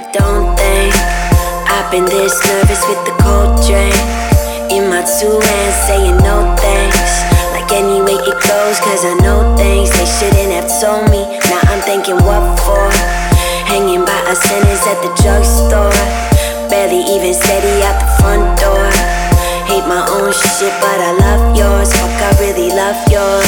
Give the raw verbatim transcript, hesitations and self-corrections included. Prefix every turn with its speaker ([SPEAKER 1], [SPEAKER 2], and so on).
[SPEAKER 1] don't think I've been this nervous with the cold drink in my two hands, saying no thanks. Like any way it goes, cause I know things they shouldn't have told me. Now I'm thinking what for? Hanging by a sentence at the drugstore, barely even steady out the front door. Hate my own shit, but I love yours. Fuck, I really love yours.